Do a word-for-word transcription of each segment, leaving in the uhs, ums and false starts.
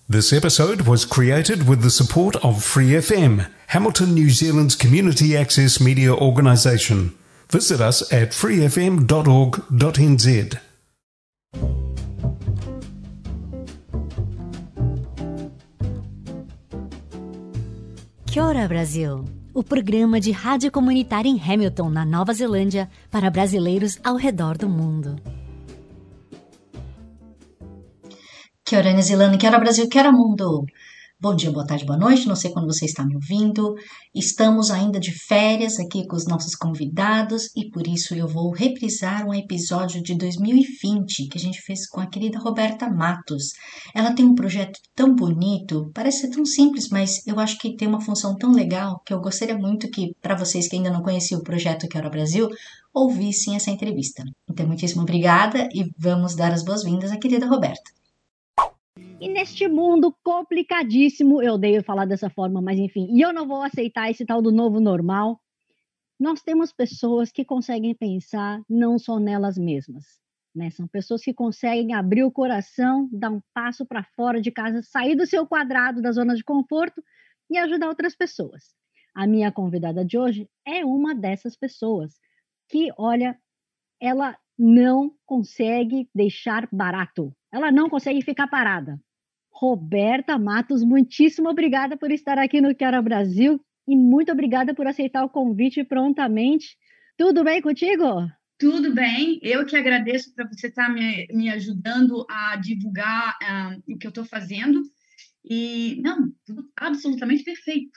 This episode was created with the support of Free F M, Hamilton, New Zealand's community access media organisation. Visit us at free f m dot org dot n z. Kia ora, Brasil! O programa de rádio comunitária em Hamilton, na Nova Zelândia, para brasileiros ao redor do mundo. Kia ora, New Zealand, Kia ora, Brasil, Kia ora, mundo! Bom dia, boa tarde, boa noite, não sei quando você está me ouvindo. Estamos ainda de férias aqui com os nossos convidados e por isso eu vou reprisar um episódio de dois mil e vinte que a gente fez com a querida Roberta Matos. Ela tem um projeto tão bonito, parece ser tão simples, mas eu acho que tem uma função tão legal que eu gostaria muito que, para vocês que ainda não conheciam o projeto Kia ora, Brasil, ouvissem essa entrevista. Então, muitíssimo obrigada e vamos dar as boas-vindas à querida Roberta. E neste mundo complicadíssimo, eu odeio falar dessa forma, mas enfim, e eu não vou aceitar esse tal do novo normal, nós temos pessoas que conseguem pensar não só nelas mesmas, né? São pessoas que conseguem abrir o coração, dar um passo para fora de casa, sair do seu quadrado, da zona de conforto e ajudar outras pessoas. A minha convidada de hoje é uma dessas pessoas que, olha, ela não consegue deixar barato, ela não consegue ficar parada. Roberta Matos, muitíssimo obrigada por estar aqui no Kia ora, Brasil e muito obrigada por aceitar o convite prontamente. Tudo bem contigo? Tudo bem, eu que agradeço para você estar me, me ajudando a divulgar uh, o que eu estou fazendo e, não, tudo absolutamente perfeito.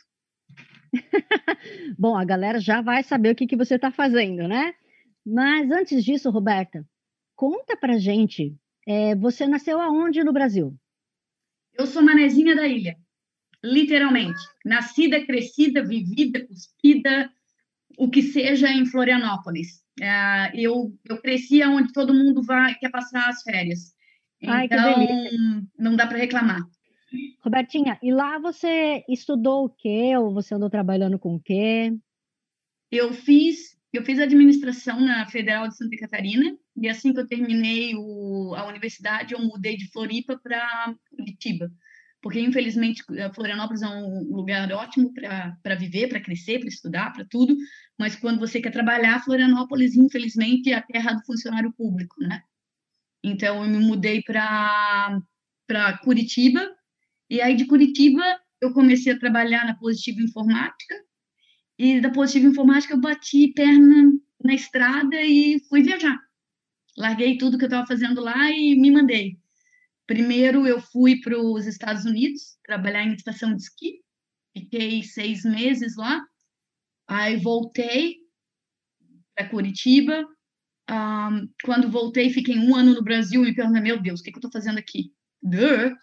Bom, a galera já vai saber o que, que você está fazendo, né? Mas antes disso, Roberta, conta pra gente, é, você nasceu aonde no Brasil? Eu sou manezinha da ilha, literalmente. Nascida, crescida, vivida, cuspida, o que seja em Florianópolis. Uh, eu, eu cresci onde todo mundo vai, quer passar as férias. Ai, então, que delícia. Não dá para reclamar. Robertinha, e lá você estudou o quê? Ou você andou trabalhando com o quê? Eu fiz, eu fiz administração na Federal de Santa Catarina, e assim que eu terminei o, a universidade, eu mudei de Floripa para Curitiba, porque infelizmente Florianópolis é um lugar ótimo para viver, para crescer, para estudar, para tudo, mas quando você quer trabalhar, Florianópolis, infelizmente, é a terra do funcionário público, né? Então, eu me mudei para para Curitiba, e aí de Curitiba eu comecei a trabalhar na Positiva Informática, e da Positiva Informática eu bati perna na estrada e fui viajar. Larguei tudo que eu estava fazendo lá e me mandei. Primeiro eu fui para os Estados Unidos, trabalhar em estação de esqui. Fiquei seis meses lá. Aí voltei para Curitiba. Um, quando voltei, fiquei um ano no Brasil e me perguntei, meu Deus, o que, que eu estou fazendo aqui? Duh.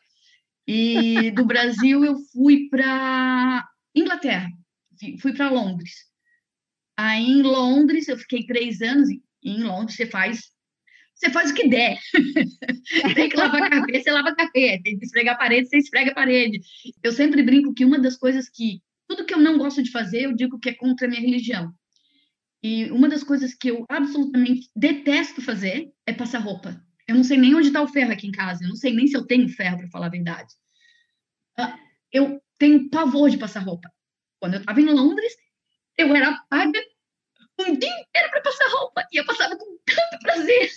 E do Brasil eu fui para Inglaterra. Fui para Londres. Aí em Londres, eu fiquei três anos, e em Londres você faz, você faz o que der. Tem que lavar café, você lava café. Tem que esfregar a parede, você esfrega a parede. Eu sempre brinco que uma das coisas que, tudo que eu não gosto de fazer, eu digo que é contra a minha religião. E uma das coisas que eu absolutamente detesto fazer é passar roupa. Eu não sei nem onde está o ferro aqui em casa, eu não sei nem se eu tenho ferro, para falar a verdade. Eu tenho pavor de passar roupa. Quando eu estava em Londres, eu era paga um dia inteiro para passar roupa. E eu passava com tanto prazer.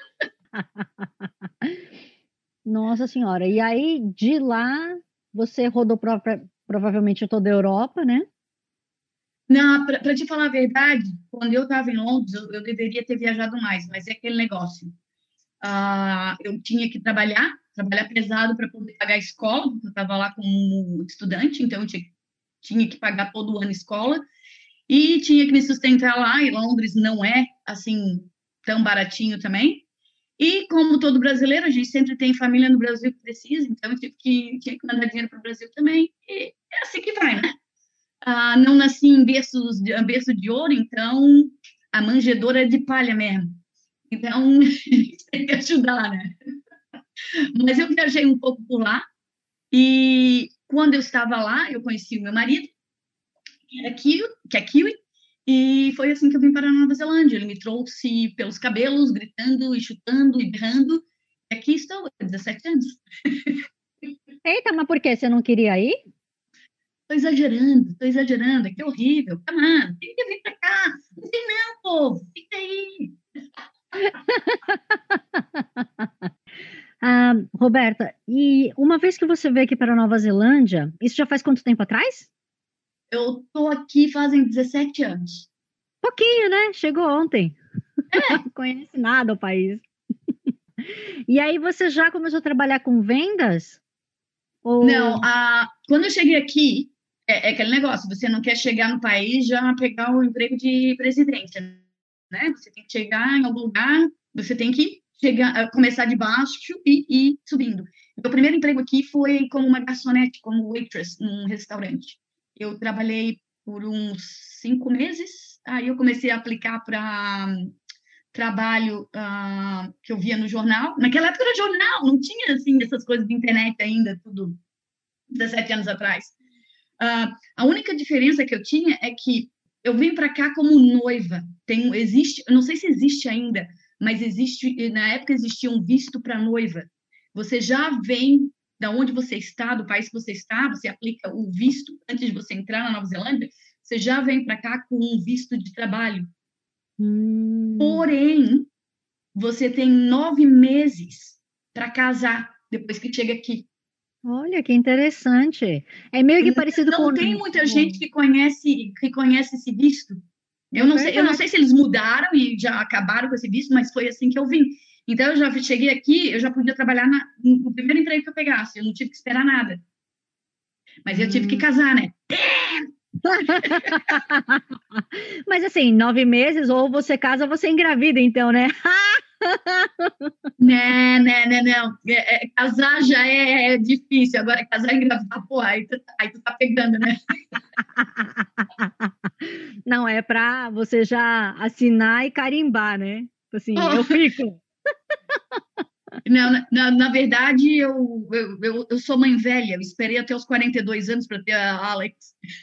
Nossa Senhora. E aí, de lá, você rodou pra, pra, provavelmente toda a Europa, né? Para te falar a verdade, quando eu estava em Londres, eu, eu deveria ter viajado mais. Mas é aquele negócio. Uh, eu tinha que trabalhar, trabalhar pesado para poder pagar a escola, porque eu estava lá como estudante, então eu tinha, tinha que pagar todo o ano a escola. E tinha que me sustentar lá, e Londres não é, assim, tão baratinho também. E como todo brasileiro, a gente sempre tem família no Brasil que precisa, então eu tive que, tinha que mandar dinheiro para o Brasil também. E é assim que vai, né? Ah, não nasci em berços de, berço de ouro, então a manjedoura é de palha mesmo. Então, tem que ajudar, né? Mas eu viajei um pouco por lá, e quando eu estava lá, eu conheci o meu marido, que era kiwi, que é kiwi, e foi assim que eu vim para a Nova Zelândia. Ele me trouxe pelos cabelos, gritando e chutando e berrando, e aqui estou, há dezessete anos. Eita, mas por quê? Você não queria ir? Tô exagerando, tô exagerando, que horrível. Come on, tem que vir pra cá. Não tem não, povo, fica aí. Ah, Roberta, e uma vez que você veio aqui para a Nova Zelândia, isso já faz quanto tempo atrás? Eu tô aqui fazem dezessete anos. Pouquinho, né? Chegou ontem. Não conhece nada o país. E aí você já começou a trabalhar com vendas? Não, Ou... a, quando eu cheguei aqui, é, é aquele negócio, você não quer chegar no país já pegar o emprego de presidente, né? Você tem que chegar em algum lugar, você tem que chegar, eh, começar de baixo e ir subindo. Meu primeiro emprego aqui foi como uma garçonete, como waitress num restaurante. Eu trabalhei por uns cinco meses, aí eu comecei a aplicar para trabalho ah, que eu via no jornal. Naquela época era jornal, não tinha assim essas coisas de internet ainda, tudo dezessete anos atrás. Ah, a única diferença que eu tinha é que eu vim para cá como noiva. Tem, existe, eu não sei se existe ainda, mas existe, na época existia um visto para noiva. Você já vem da onde você está, do país que você está, você aplica o visto antes de você entrar na Nova Zelândia, você já vem para cá com um visto de trabalho. Hum, Porém, você tem nove meses para casar depois que chega aqui. olha que interessante. É meio que parecido com... Não tem muita gente com- que conhece que conhece esse visto. Eu É não sei, eu não verdade. sei se eles mudaram e já acabaram com esse visto, mas foi assim que eu vim. Então eu já cheguei aqui, eu já podia trabalhar na, no primeiro emprego que eu pegasse, eu não tive que esperar nada. Mas eu tive que Hum. casar, né? Mas assim, nove meses, ou você casa ou você engravida, então, né? Né, né, né, não. É, é, casar já é, é difícil, agora casar e engravidar, pô, aí tu, aí tu tá pegando, né? Não, é para você já assinar e carimbar, né? Assim, eu Oh, fico. não, na, na, na verdade, eu, eu, eu, eu sou mãe velha, eu esperei até os quarenta e dois anos para ter a Alex.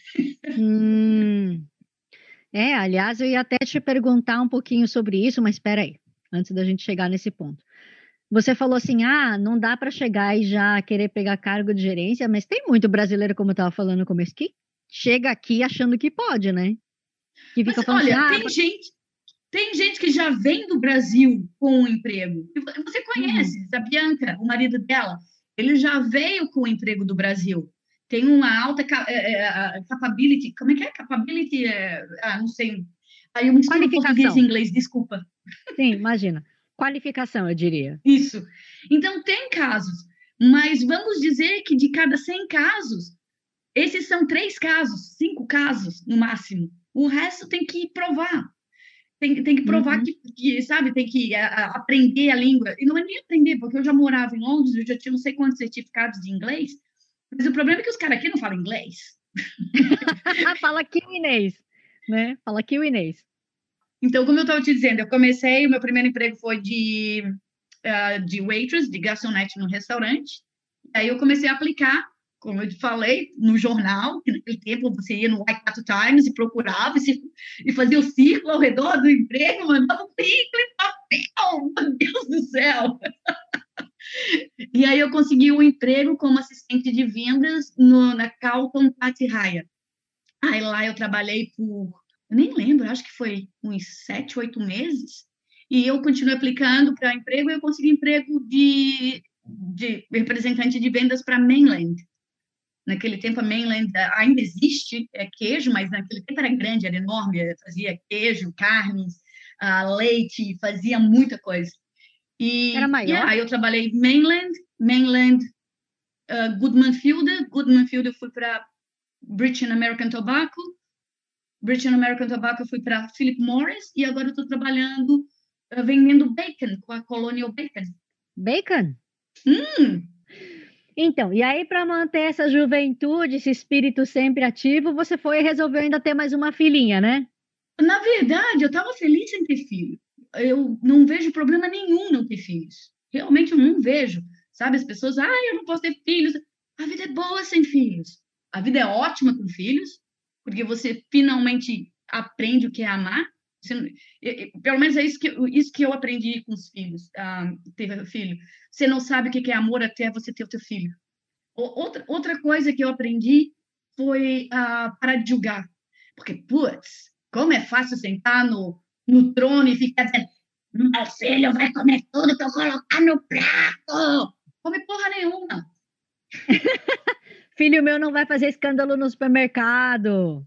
Hum, é, aliás, eu ia até te perguntar um pouquinho sobre isso, mas espera aí, antes da gente chegar nesse ponto. Você falou assim, ah, não dá para chegar e já querer pegar cargo de gerência, mas tem muito brasileiro, como eu estava falando no começo, que chega aqui achando que pode, né? Que Mas fica falando assim, olha, ah, tem gente, tem gente que já vem do Brasil com um emprego. Você uhum, conhece a Bianca, o marido dela? Ele já veio com o emprego do Brasil. Tem uma alta é, é, capability. Como é que é? Capability? É, ah, não sei. Aí eu misturo português e qualificação. inglês, desculpa. Sim, imagina. Qualificação, eu diria. Isso. Então, tem casos. Mas vamos dizer que de cada cem casos, esses são três casos, cinco casos no máximo. O resto tem que provar. Tem, tem que provar Uhum. que, que, sabe, tem que a, a, aprender a língua. E não é nem aprender, porque eu já morava em Londres, eu já tinha não sei quantos certificados de inglês, mas o problema é que os caras aqui não falam inglês. Fala kiwinês, né? Fala kiwinês. Então, como eu estava te dizendo, eu comecei, o meu primeiro emprego foi de, uh, de waitress, de garçonete no restaurante. Aí eu comecei a aplicar, como eu te falei, no jornal, que naquele tempo você ia no Waikato Times e procurava e, se, e fazia o círculo ao redor do emprego, mandava um currículo e papel, meu Deus do céu! E aí eu consegui um emprego como assistente de vendas no, na Carlton Patihaya. Aí lá eu trabalhei por, eu nem lembro, acho que foi uns sete, oito meses. E eu continuei aplicando para emprego e eu consegui emprego de, de representante de vendas para Mainland. Naquele tempo a Mainland ainda existe, é queijo, mas naquele tempo era grande, era enorme, fazia queijo, carnes, uh, leite, fazia muita coisa. Era E maior? yeah, eu trabalhei Mainland, Mainland, uh, Goodman Fielder, Goodman Fielder fui para British American Tobacco, British American Tobacco eu fui para Philip Morris e agora eu estou trabalhando uh, vendendo bacon com a Colonial Bacon. Bacon? Hum, Então, e aí, para manter essa juventude, esse espírito sempre ativo, você foi e resolveu ainda ter mais uma filhinha, né? na verdade, eu estava feliz em ter filho. Eu não vejo problema nenhum não ter filhos. Realmente eu não vejo. Sabe, as pessoas, ah, eu não posso ter filhos. A vida é boa sem filhos. A vida é ótima com filhos, porque você finalmente aprende o que é amar. Você, pelo menos é isso que, isso que eu aprendi com os filhos, ah, ter filho. Você não sabe o que é amor até você ter o teu filho. Outra, outra coisa que eu aprendi foi uh, parar de julgar. Porque, putz, como é fácil sentar no, no trono e ficar dizendo: meu filho vai comer tudo que eu colocar no prato. Come porra nenhuma. Filho meu não vai fazer escândalo no supermercado.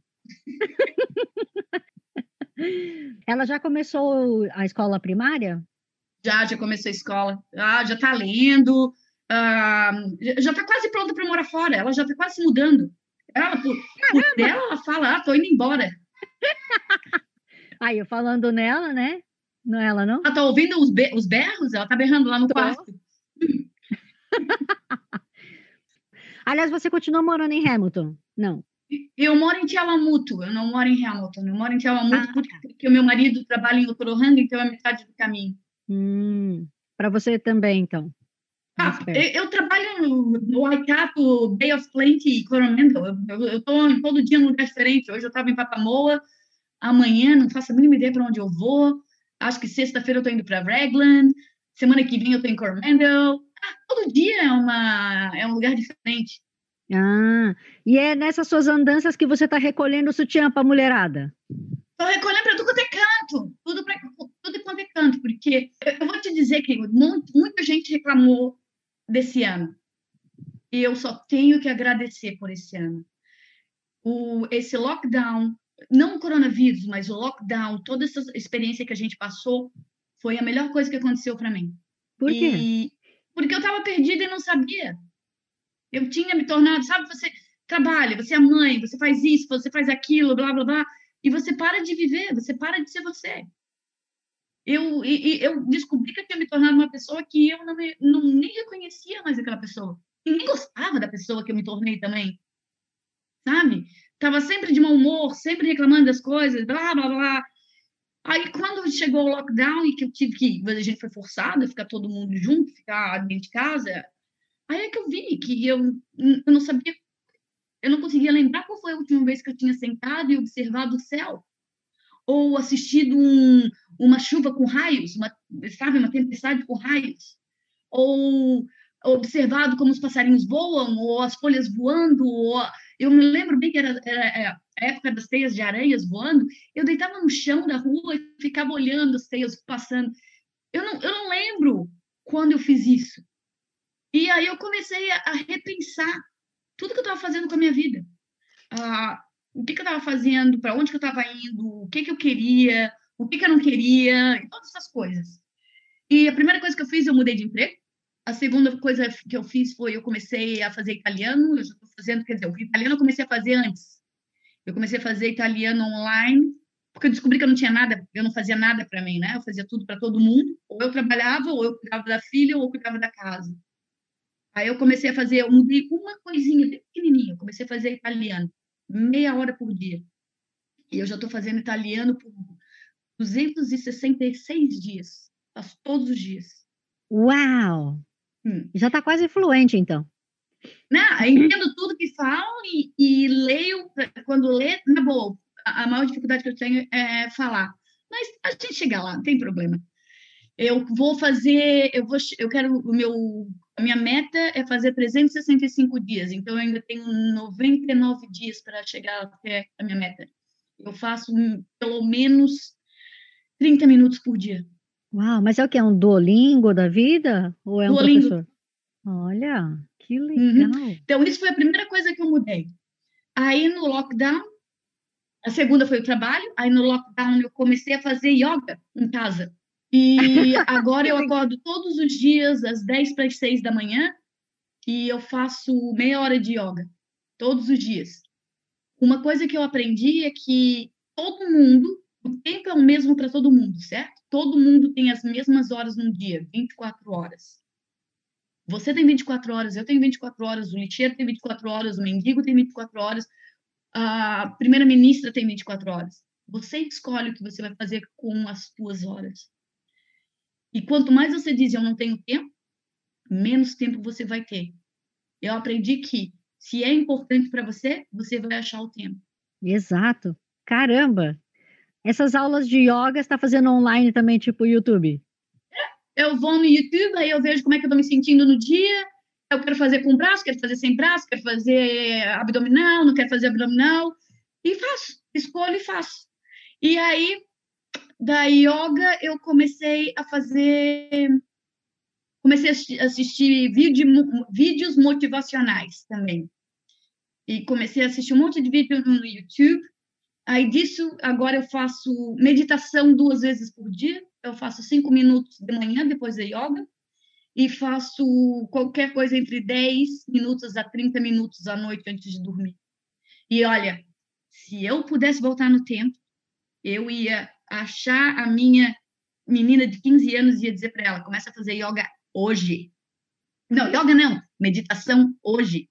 Ela já começou a escola primária? Já, já começou a escola. Ah, já tá lendo. Ah, já tá quase pronta para morar fora. Ela já tá quase se mudando. Ela, por, por dela, ela fala: ah, tô indo embora. Aí, eu falando nela, né? Não é ela, não? Ela tá ouvindo os, be os berros? Ela tá berrando lá no Tô. quarto. Aliás, você continua morando em Hamilton? Não. Eu moro em Tiawamutu, eu não moro em Hamilton. Eu moro em Tiawamutu Ah, porque, porque o meu marido trabalha em Otorohanga, então é metade do caminho. hum, para você também, então. Ah, eu, eu trabalho no, no Waikato, Bay of Plenty e Coromandel. Eu estou todo dia num lugar diferente. Hoje eu estava em Papamoa, amanhã não faço a mínima ideia para onde eu vou. Acho que sexta-feira eu estou indo para Raglan, semana que vem eu estou em Coromandel. Ah, todo dia é, uma, é um lugar diferente. Ah, e é nessas suas andanças que você está recolhendo o sutiã para a mulherada? Estou recolhendo para tudo quanto é canto, tudo, pra, tudo quanto é canto, porque eu vou te dizer que muita gente reclamou desse ano. E eu só tenho que agradecer por esse ano. O, esse lockdown, não o coronavírus, mas o lockdown, toda essa experiência que a gente passou, foi a melhor coisa que aconteceu para mim. Por quê? E, porque eu estava perdida e não sabia. Eu tinha me tornado, sabe, você trabalha, você é mãe, você faz isso, você faz aquilo, blá, blá, blá, e você para de viver, você para de ser você. Eu, e, e eu descobri que eu tinha me tornado uma pessoa que eu não, me, não nem reconhecia mais aquela pessoa. E nem gostava da pessoa que eu me tornei também. Sabe? Tava sempre de mau humor, sempre reclamando das coisas, blá, blá, blá. Aí, quando chegou o lockdown e que eu tive que... A gente foi forçado a ficar todo mundo junto, ficar dentro de casa, aí é que eu vi que eu, eu não sabia... Eu não conseguia lembrar qual foi a última vez que eu tinha sentado e observado o céu. Ou assistido um, uma chuva com raios, uma, sabe, uma tempestade com raios. Ou observado como os passarinhos voam, ou as folhas voando. Ou... Eu me lembro bem que era, era a época das teias de aranhas voando. Eu deitava no chão da rua e ficava olhando as teias passando. Eu não, eu não lembro quando eu fiz isso. E aí eu comecei a, a repensar tudo que eu estava fazendo com a minha vida. Ah, o que, que eu estava fazendo, para onde que eu estava indo, o que, que eu queria, o que, que eu não queria, e todas essas coisas. E a primeira coisa que eu fiz, eu mudei de emprego. A segunda coisa que eu fiz foi, eu comecei a fazer italiano, eu já estou fazendo, quer dizer, o italiano eu comecei a fazer antes. Eu comecei a fazer italiano online, porque eu descobri que eu não tinha nada, eu não fazia nada para mim, né? Eu fazia tudo para todo mundo, ou eu trabalhava, ou eu cuidava da filha, ou eu cuidava da casa. Aí eu comecei a fazer, eu mudei uma coisinha bem pequenininha, eu comecei a fazer italiano, meia hora por dia. E eu já estou fazendo italiano por duzentos e sessenta e seis dias, faço todos os dias. Uau! Hum. Já está quase fluente, então. Não, entendo tudo que falam e, e leio, quando lê, na boa, a, a maior dificuldade que eu tenho é falar. Mas a gente chega lá, não tem problema. Eu vou fazer, eu vou, eu quero, o meu, a minha meta é fazer trezentos e sessenta e cinco dias, então eu ainda tenho noventa e nove dias para chegar até a minha meta. Eu faço pelo menos trinta minutos por dia. Uau, mas é o que? É um Duolingo da vida? Ou é um Duolingo. professor? Olha, que legal. Uhum. Então, isso foi a primeira coisa que eu mudei. Aí, no lockdown, a segunda foi o trabalho, aí no lockdown eu comecei a fazer yoga em casa. E agora eu acordo todos os dias às dez para as seis da manhã e eu faço meia hora de yoga, todos os dias. Uma coisa que eu aprendi é que todo mundo, o tempo é o mesmo para todo mundo, certo? Todo mundo tem as mesmas horas no dia, vinte e quatro horas. Você tem vinte e quatro horas, eu tenho vinte e quatro horas, o lixeiro tem vinte e quatro horas, o mendigo tem vinte e quatro horas, a primeira-ministra tem vinte e quatro horas. Você escolhe o que você vai fazer com as suas horas. E quanto mais você diz eu não tenho tempo, menos tempo você vai ter. Eu aprendi que se é importante para você, você vai achar o tempo. Exato. Caramba! Essas aulas de yoga você está fazendo online também, tipo YouTube? Eu vou no YouTube, aí eu vejo como é que eu estou me sentindo no dia, eu quero fazer com braço, quero fazer sem braço, quero fazer abdominal, não quero fazer abdominal, e faço, escolho e faço. E aí, da yoga, eu comecei a fazer, comecei a assistir vídeo, vídeos motivacionais também. E comecei a assistir um monte de vídeo no YouTube. Aí disso, agora eu faço meditação duas vezes por dia. Eu faço cinco minutos de manhã, depois da yoga. E faço qualquer coisa entre dez minutos a trinta minutos à noite antes de dormir. E olha, se eu pudesse voltar no tempo, eu ia achar a minha menina de quinze anos e ia dizer para ela, começa a fazer yoga hoje. Não, yoga não, meditação hoje.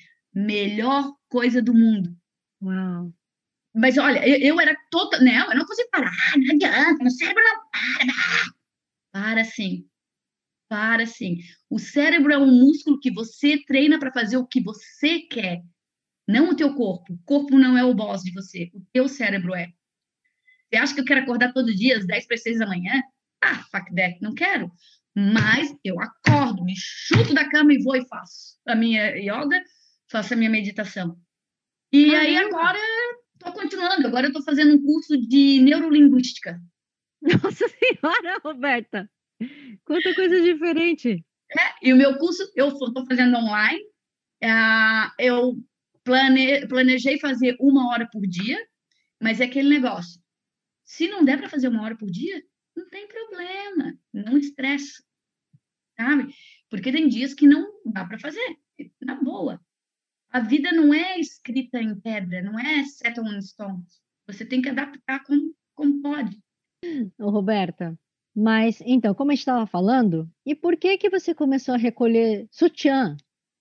Melhor coisa do mundo. Uau. Mas olha, eu, eu era toda, não, eu não consigo parar, não adianta, meu cérebro não para. Para sim. Para sim. O cérebro é um músculo que você treina para fazer o que você quer, não o teu corpo. O corpo não é o boss de você, o teu cérebro é. Você acha que eu quero acordar todo dia às dez para as seis da manhã? Ah, fuck that, não quero. Mas eu acordo, me chuto da cama e vou e faço a minha yoga, faço a minha meditação. E Caramba. Aí agora estou continuando, agora eu estou fazendo um curso de neurolinguística. Nossa Senhora, Roberta! Quanta coisa diferente. É, e o meu curso, eu estou fazendo online. É, eu plane, planejei fazer uma hora por dia, mas é aquele negócio. Se não der para fazer uma hora por dia, não tem problema, não estressa, sabe? Porque tem dias que não dá para fazer, na boa. A vida não é escrita em pedra, não é set on stone. Você tem que adaptar como, como pode. Ô, Roberta, mas então, como a gente estava falando, e por que que você começou a recolher sutiã?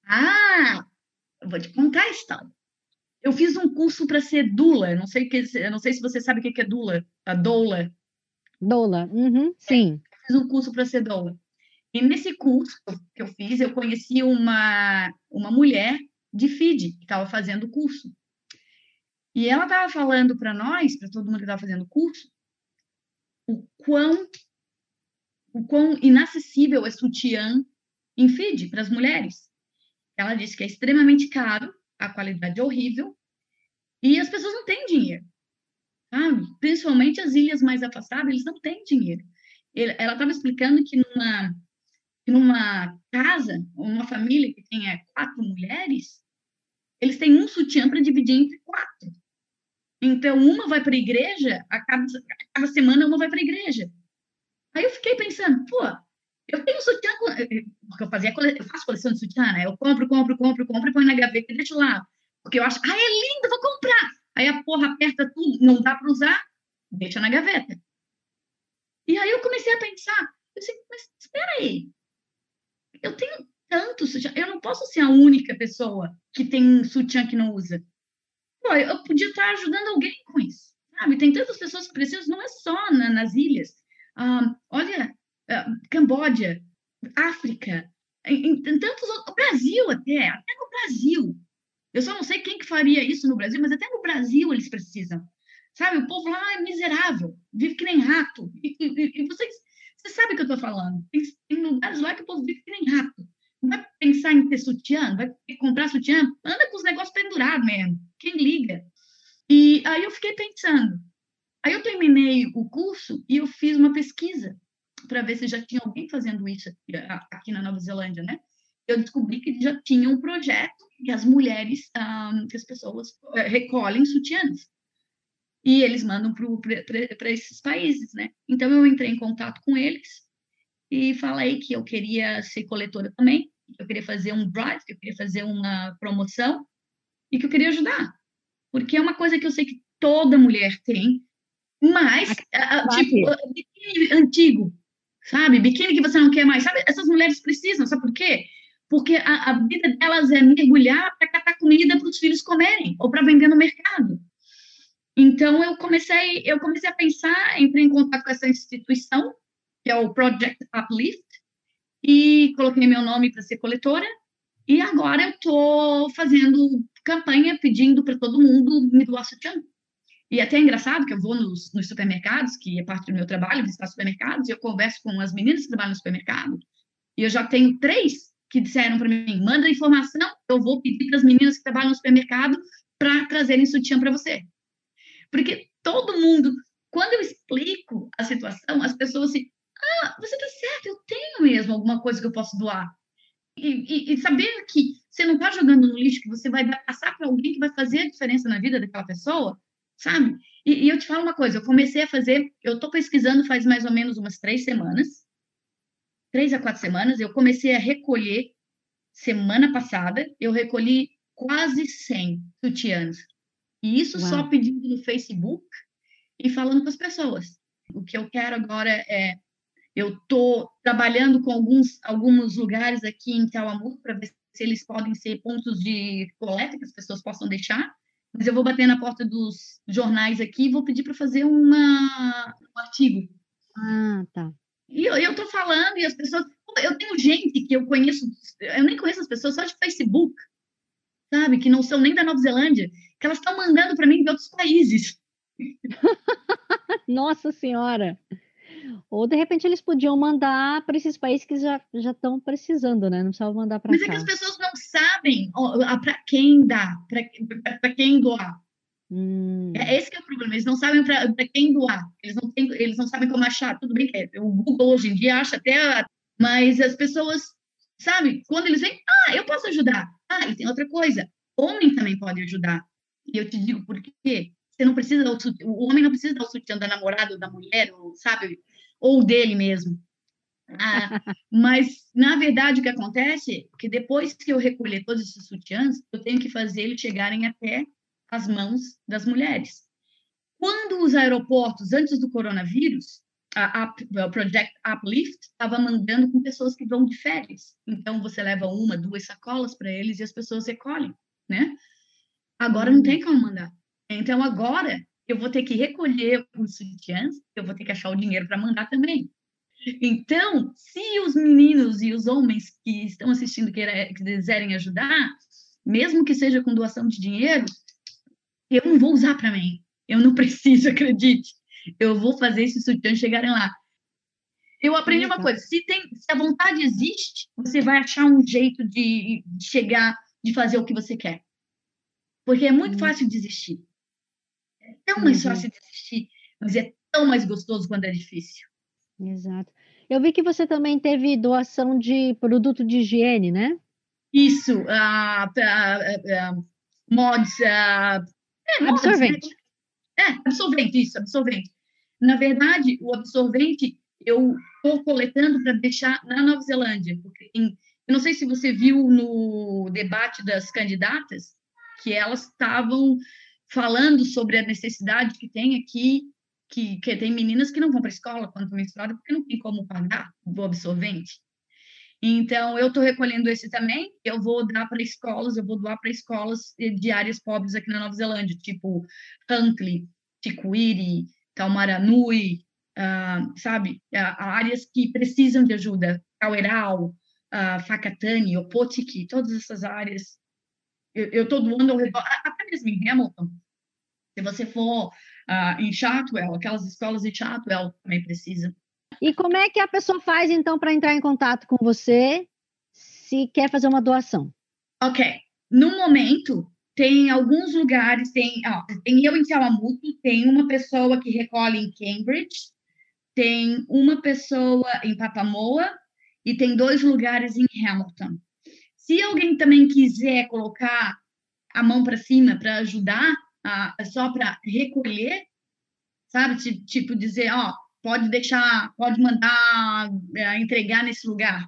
Ah, eu vou te contar a história. Eu fiz um curso para ser doula, não sei, que, eu não sei se você sabe o que é doula, a doula. Doula, uhum, sim. É, eu fiz um curso para ser doula. E nesse curso que eu fiz, eu conheci uma, uma mulher de Fiji, que estava fazendo o curso. E ela estava falando para nós, para todo mundo que estava fazendo o curso, o quão, o quão inacessível é sutiã em Fiji para as mulheres. Ela disse que é extremamente caro, a qualidade é horrível, e as pessoas não têm dinheiro, sabe? Principalmente as ilhas mais afastadas, eles não têm dinheiro. Ela estava explicando que numa, que numa casa, ou numa família que tenha quatro mulheres, eles têm um sutiã para dividir entre quatro. Então, uma vai para a igreja, a cada, a cada semana uma vai para a igreja. Aí eu fiquei pensando, pô, eu tenho sutiã, porque eu, fazia, eu faço coleção de sutiã, né? Eu compro, compro, compro, compro e põe na gaveta e deixo lá. Porque eu acho, ah, é lindo, vou comprar. Aí a porra aperta tudo, não dá para usar, deixa na gaveta. E aí eu comecei a pensar, eu disse, mas espera aí, eu tenho tanto sutiã, eu não posso ser a única pessoa que tem sutiã que não usa. Pô, eu podia estar ajudando alguém com isso, sabe? Tem tantas pessoas que precisam, não é só na, nas ilhas. Ah, olha, ah, Camboja, África, em, em, em tantos outros, o Brasil até, até no Brasil. Eu só não sei quem que faria isso no Brasil, mas até no Brasil eles precisam. Sabe, o povo lá é miserável, vive que nem rato. E, e, e vocês, vocês sabem o que eu estou falando. Tem, tem lugares lá que o povo vive que nem rato. Não vai pensar em ter sutiã, vai comprar sutiã, anda com os negócios pendurados mesmo. Quem liga? E aí eu fiquei pensando. Aí eu terminei o curso e eu fiz uma pesquisa para ver se já tinha alguém fazendo isso aqui, aqui na Nova Zelândia, né? Eu descobri que já tinha um projeto que as mulheres, um, que as pessoas uh, recolhem sutiãs. E eles mandam para esses países, né? Então, eu entrei em contato com eles e falei que eu queria ser coletora também, que eu queria fazer um drive, que eu queria fazer uma promoção e que eu queria ajudar. Porque é uma coisa que eu sei que toda mulher tem, mas, uh, tipo, uh, biquíni antigo, sabe? Biquíni que você não quer mais, sabe? Essas mulheres precisam, sabe por quê? Porque a, a vida delas é mergulhar para catar comida para os filhos comerem ou para vender no mercado. Então, eu comecei, eu comecei a pensar, entrei em contato com essa instituição, que é o Project Uplift, e coloquei meu nome para ser coletora, e agora eu estou fazendo campanha pedindo para todo mundo me doar sutiã. E até é engraçado que eu vou nos, nos supermercados, que é parte do meu trabalho, visitar supermercados, e eu converso com as meninas que trabalham no supermercado, e eu já tenho três que disseram para mim, manda informação, eu vou pedir para as meninas que trabalham no supermercado para trazerem sutiã para você. Porque todo mundo, quando eu explico a situação, as pessoas assim, ah, você tá certo, eu tenho mesmo alguma coisa que eu posso doar. E, e, e saber que você não está jogando no lixo, que você vai passar para alguém que vai fazer a diferença na vida daquela pessoa, sabe? E, e eu te falo uma coisa, eu comecei a fazer, eu estou pesquisando faz mais ou menos umas três semanas, três a quatro semanas, eu comecei a recolher, semana passada, eu recolhi quase cem sutiãs. E isso Uau. só pedindo no Facebook e falando com as pessoas. O que eu quero agora é eu estou trabalhando com alguns, alguns lugares aqui em Tauamu para ver se eles podem ser pontos de coleta que as pessoas possam deixar. Mas eu vou bater na porta dos jornais aqui e vou pedir para fazer uma, um artigo. Ah, tá. E eu estou falando e as pessoas... Eu tenho gente que eu conheço... Eu nem conheço as pessoas só de Facebook, sabe? Que não são nem da Nova Zelândia, que elas estão mandando para mim de outros países. Nossa Senhora! Ou, de repente, eles podiam mandar para esses países que já já estão precisando, né? Não precisavam mandar para Mas cá. é que as pessoas não sabem para quem dá, para quem doar. Hum. É esse que é o problema. Eles não sabem para quem doar. Eles não, têm, eles não sabem como achar. Tudo bem que é, o Google hoje em dia acha até... Mas as pessoas, sabe? Quando eles vêm, ah, eu posso ajudar. Ah, e tem outra coisa. Homem também pode ajudar. E eu te digo por quê. Você não precisa dar o, sutiã, o homem não precisa dar o sutiã da namorada ou da mulher, ou, sabe? Ou dele mesmo. Ah, mas, na verdade, o que acontece é que depois que eu recolher todos esses sutiãs, eu tenho que fazer eles chegarem até as mãos das mulheres. Quando os aeroportos, antes do coronavírus, a, a, o Project Uplift estava mandando com pessoas que vão de férias. Então, você leva uma, duas sacolas para eles e as pessoas recolhem, né? Agora não tem como mandar. Então, agora eu vou ter que recolher os sutiãs, eu vou ter que achar o dinheiro para mandar também. Então, se os meninos e os homens que estão assistindo que quiserem ajudar, mesmo que seja com doação de dinheiro, eu não vou usar para mim. Eu não preciso, acredite. Eu vou fazer esses sutiãs chegarem lá. Eu aprendi uma coisa, se, tem, se a vontade existe, você vai achar um jeito de, de chegar, de fazer o que você quer. Porque é muito fácil desistir. É tão mais fácil desistir, mas é tão mais gostoso quando é difícil. Exato. Eu vi que você também teve doação de produto de higiene, né? Isso, uh, uh, uh, mods, uh, é, mods, absorvente. É, absorvente, isso, absorvente. Na verdade, o absorvente eu estou coletando para deixar na Nova Zelândia, porque tem, eu não sei se você viu no debate das candidatas, que elas estavam falando sobre a necessidade que tem aqui, que, que tem meninas que não vão para a escola quando estão menstruadas, porque não tem como pagar o absorvente. Então, eu estou recolhendo esse também, eu vou dar para escolas, eu vou doar para escolas de áreas pobres aqui na Nova Zelândia, tipo Huntly, Tiquiri, Taumaranui, uh, sabe? Uh, áreas que precisam de ajuda, Kauerau, uh, Whakatane, Opotiki, todas essas áreas. Eu estou doando ao redor, até mesmo em Hamilton. Se você for uh, em Chartwell, aquelas escolas de Chartwell também precisam. E como é que a pessoa faz, então, para entrar em contato com você se quer fazer uma doação? Ok. No momento, tem alguns lugares, tem, ó, tem eu em Tiawamutu, tem uma pessoa que recolhe em Cambridge, tem uma pessoa em Papamoa e tem dois lugares em Hamilton. Se alguém também quiser colocar a mão para cima para ajudar, a, só para recolher, sabe? Tipo, dizer, ó, pode deixar, pode mandar é, entregar nesse lugar.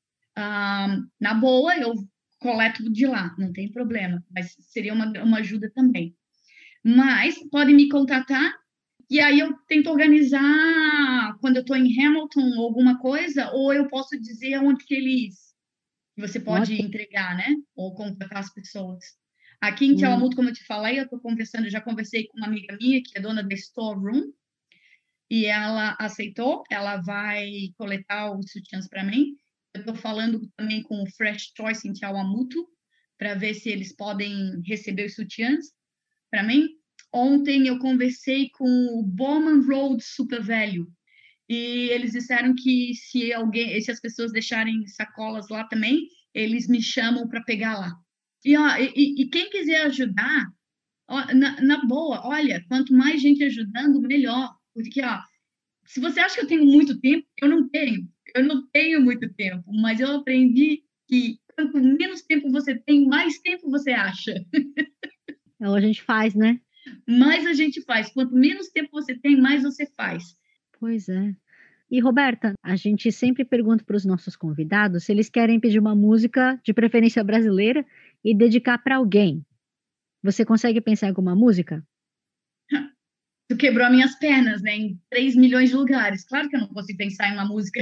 Ah, na boa, eu coleto de lá, não tem problema, mas seria uma, uma ajuda também. Mas pode me contatar e aí eu tento organizar quando eu estou em Hamilton alguma coisa, ou eu posso dizer onde que eles que você pode okay. entregar, né? Ou contratar as pessoas. Aqui em Tiawamutu, hum. como eu te falei, eu estou conversando, já conversei com uma amiga minha que é dona da Store Room, e ela aceitou, ela vai coletar os sutiãs para mim. Eu estou falando também com o Fresh Choice em Tiawamutu, para ver se eles podem receber os sutiãs para mim. Ontem eu conversei com o Bowman Road Super Velho, e eles disseram que se alguém, se as pessoas deixarem sacolas lá também, eles me chamam para pegar lá. E, ó, e, e quem quiser ajudar, ó, na, na boa, olha, quanto mais gente ajudando, melhor. Porque, ó, se você acha que eu tenho muito tempo, eu não tenho. Eu não tenho muito tempo, mas eu aprendi que quanto menos tempo você tem, mais tempo você acha. Então a gente faz, né? Mais a gente faz. Quanto menos tempo você tem, mais você faz. Pois é. E, Roberta, a gente sempre pergunta para os nossos convidados se eles querem pedir uma música, de preferência brasileira, e dedicar para alguém. Você consegue pensar em alguma música? Tu quebrou as minhas pernas, né? Em três milhões de lugares. Claro que eu não consigo pensar em uma música.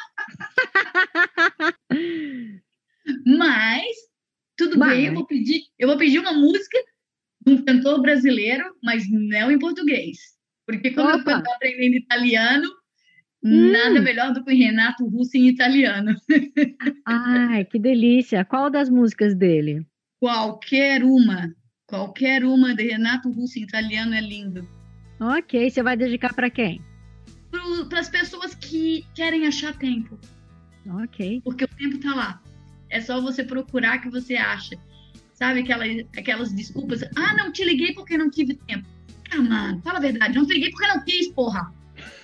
Mas, tudo Vai. bem, eu vou pedir, eu vou pedir uma música de um cantor brasileiro, mas não em português. Porque como Opa. eu estou aprendendo italiano, hum. nada melhor do que o Renato Russo em italiano. Ai, que delícia. Qual das músicas dele? Qualquer uma. Qualquer uma de Renato Russo em italiano é lindo. Ok, você vai dedicar para quem? Para as pessoas que querem achar tempo. Ok. Porque o tempo está lá. É só você procurar que você acha. Sabe aquelas, aquelas desculpas? Ah, não te liguei porque não tive tempo. Ah, mano, fala a verdade. Não te liguei porque não quis, porra.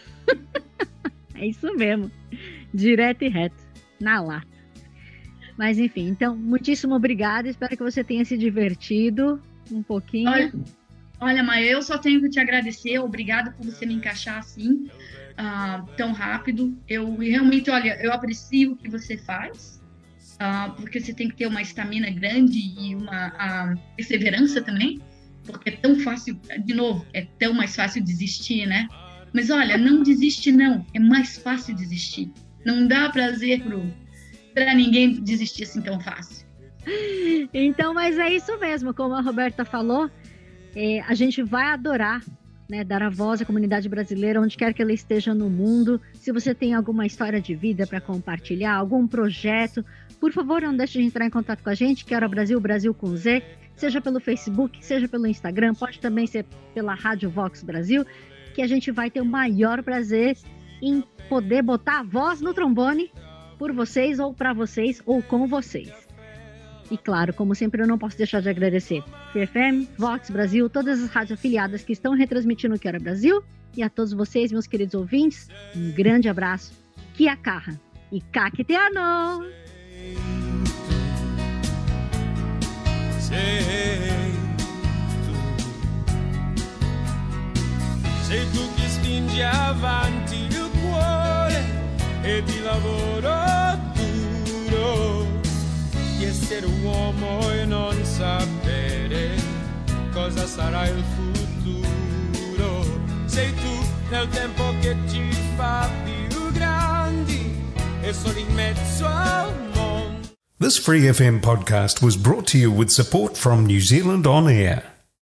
É isso mesmo. Direto e reto. Na lata. Mas enfim, então, muitíssimo obrigada. Espero que você tenha se divertido um pouquinho. Olha, olha Maia, eu só tenho que te agradecer. Obrigada por você me encaixar assim, uh, tão rápido. Eu realmente, olha, eu aprecio o que você faz. Uh, porque você tem que ter uma estamina grande e uma uh, perseverança também, porque é tão fácil, de novo, é tão mais fácil desistir, né? Mas olha, não desiste não, é mais fácil desistir. Não dá prazer para ninguém desistir assim tão fácil. Então, mas é isso mesmo, como a Roberta falou, é, a gente vai adorar, né, dar a voz à comunidade brasileira, onde quer que ela esteja no mundo. Se você tem alguma história de vida para compartilhar, algum projeto, por favor, não deixe de entrar em contato com a gente, que era Brasil, Brasil com Z, seja pelo Facebook, seja pelo Instagram, pode também ser pela Rádio Vox Brasil, que a gente vai ter o maior prazer em poder botar a voz no trombone por vocês, ou para vocês, ou com vocês. E claro, como sempre, eu não posso deixar de agradecer Free F M, Vox Brasil, todas as rádios afiliadas que estão retransmitindo o Que Hora Brasil, e a todos vocês, meus queridos ouvintes, um grande abraço, Kia Kaha e Kakiteano! Sei tu, sei tu che spingi avanti il cuore e di lavoro duro, di essere uomo e non sapere cosa sarà il futuro. Sei tu nel tempo che ci fa più grandi e solo in mezzo al mondo. This Free F M podcast was brought to you with support from New Zealand On Air.